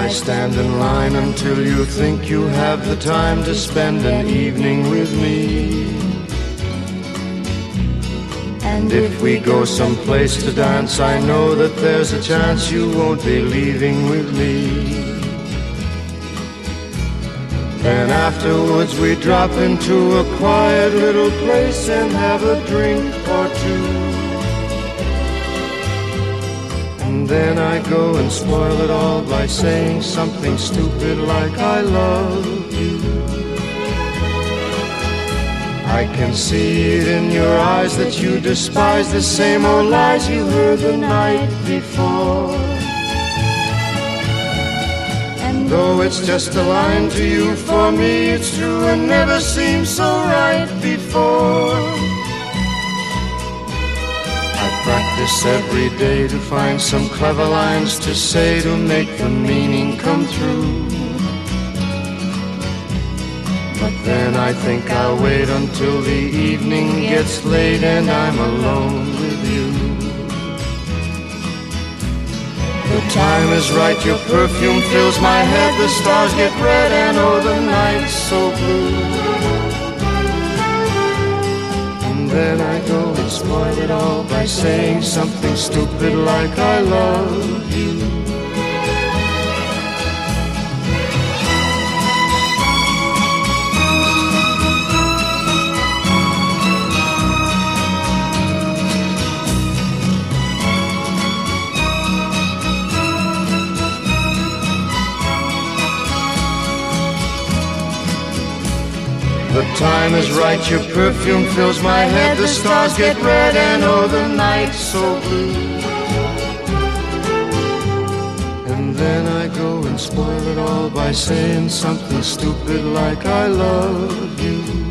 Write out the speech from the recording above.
I stand in line until you think you have the time to spend an evening with me. And if we go someplace to dance, I know that there's a chance you won't be leaving with me. Then afterwards we drop into a quiet little place and have a drink or two. And then I go and spoil it all by saying something stupid like I love you. I can see it in your eyes that you despise the same old lies you heard the night before. And though it's just a line to you, for me it's true and never seemed so right before. I practice every day to find some clever lines to say to make the meaning come through. But then I think I'll wait until the evening gets late and I'm alone with you. The time is right, your perfume fills my head, the stars get red and oh, the night's so blue. And then I go and spoil it all by saying something stupid like I love you. The time is right, your perfume fills my head, the stars get red and oh, the night's so blue. And then I go and spoil it all by saying something stupid like I love you.